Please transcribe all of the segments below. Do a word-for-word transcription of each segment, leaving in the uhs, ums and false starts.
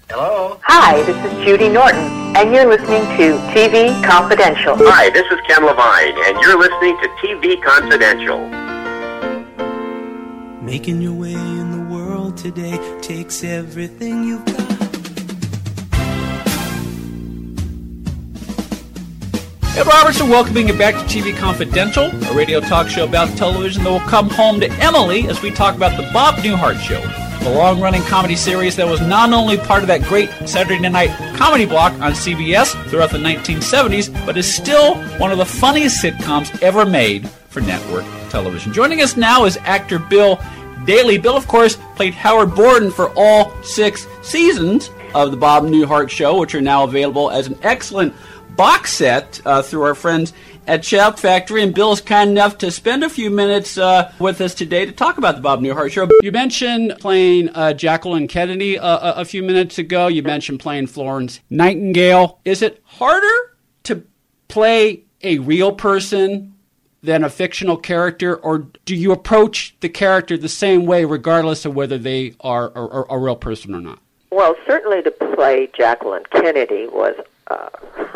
Hello? Hi, this is Judy Norton, and you're listening to T V Confidential. Hi, this is Ken Levine, and you're listening to T V Confidential. Making your way in the world today takes everything you've got. Ed Robertson welcoming you back to T V Confidential, a radio talk show about television that will come home to Emily as we talk about the Bob Newhart Show, the long-running comedy series that was not only part of that great Saturday night comedy block on C B S throughout the nineteen seventies, but is still one of the funniest sitcoms ever made for network television. Joining us now is actor Bill Daly. Bill, of course, played Howard Borden for all six seasons of the Bob Newhart Show, which are now available as an excellent box set uh, through our friends at Shout Factory, and Bill is kind enough to spend a few minutes uh, with us today to talk about the Bob Newhart Show. You mentioned playing uh, Jacqueline Kennedy uh, a few minutes ago. You mentioned playing Florence Nightingale. Is it harder to play a real person than a fictional character, or do you approach the character the same way regardless of whether they are a, a, a real person or not? Well, certainly to play Jacqueline Kennedy was... Uh,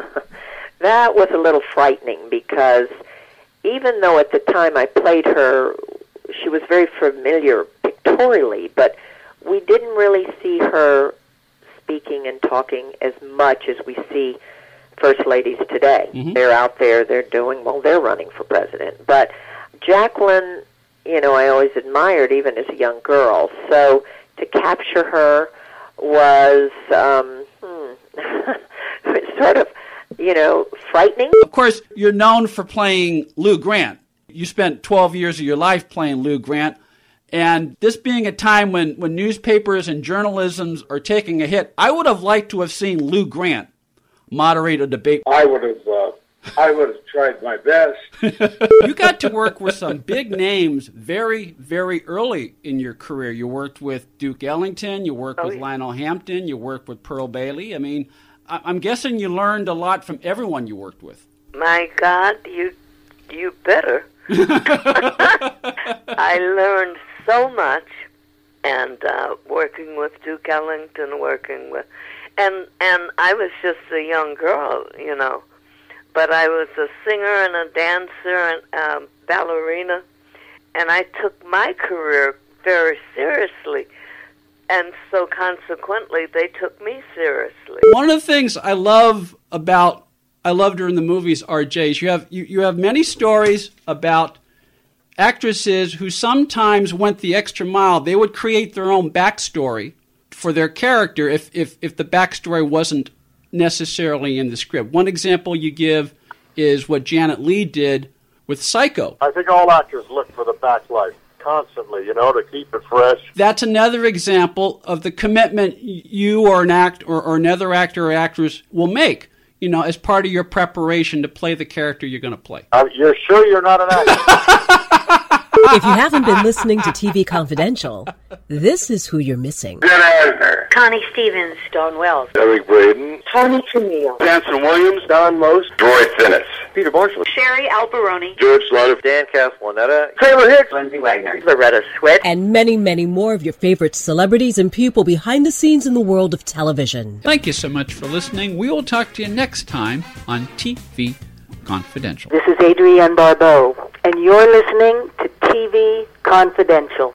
that was a little frightening because even though at the time I played her, she was very familiar pictorially, but we didn't really see her speaking and talking as much as we see First Ladies today. Mm-hmm. They're out there, they're doing, well, they're running for president. But Jacqueline, you know, I always admired even as a young girl. So to capture her was um, hmm, sort of, you know, frightening. Of course, you're known for playing Lou Grant. You spent twelve years of your life playing Lou Grant. And this being a time when, when newspapers and journalism are taking a hit, I would have liked to have seen Lou Grant moderate a debate. I would have, uh, I would have tried my best. You got to work with some big names very, very early in your career. You worked with Duke Ellington. You worked oh, with yeah. Lionel Hampton. You worked with Pearl Bailey. I mean, I'm guessing you learned a lot from everyone you worked with. My God, you you better. I learned so much, and uh, working with Duke Ellington, working with, and and I was just a young girl, you know, but I was a singer and a dancer and um, ballerina, and I took my career very seriously. And so consequently, they took me seriously. One of the things I love about, I loved her in the movies, R J, is you have, you, you have many stories about actresses who sometimes went the extra mile. They would create their own backstory for their character if, if, if the backstory wasn't necessarily in the script. One example you give is what Janet Leigh did with Psycho. I think all actors look for the back life constantly, you know, to keep it fresh. That's another example of the commitment you or an act or, or another actor or actress will make, you know, as part of your preparation to play the character you're going to play. Uh, you're sure you're not an actor? If you haven't been listening to T V Confidential, this is who you're missing. Connie Stevens, Dawn Wells, Eric Braden, Tony Tremillo, Danson Williams, Don Most, Roy Finnis, Peter Marshall, Sherry Alberoni, George Slaughter, Dan Castellaneta, Taylor Hicks, Lindsay Wagner, Loretta Swett, and many, many more of your favorite celebrities and people behind the scenes in the world of television. Thank you so much for listening. We will talk to you next time on T V Confidential. This is Adrienne Barbeau, and you're listening to T V Confidential.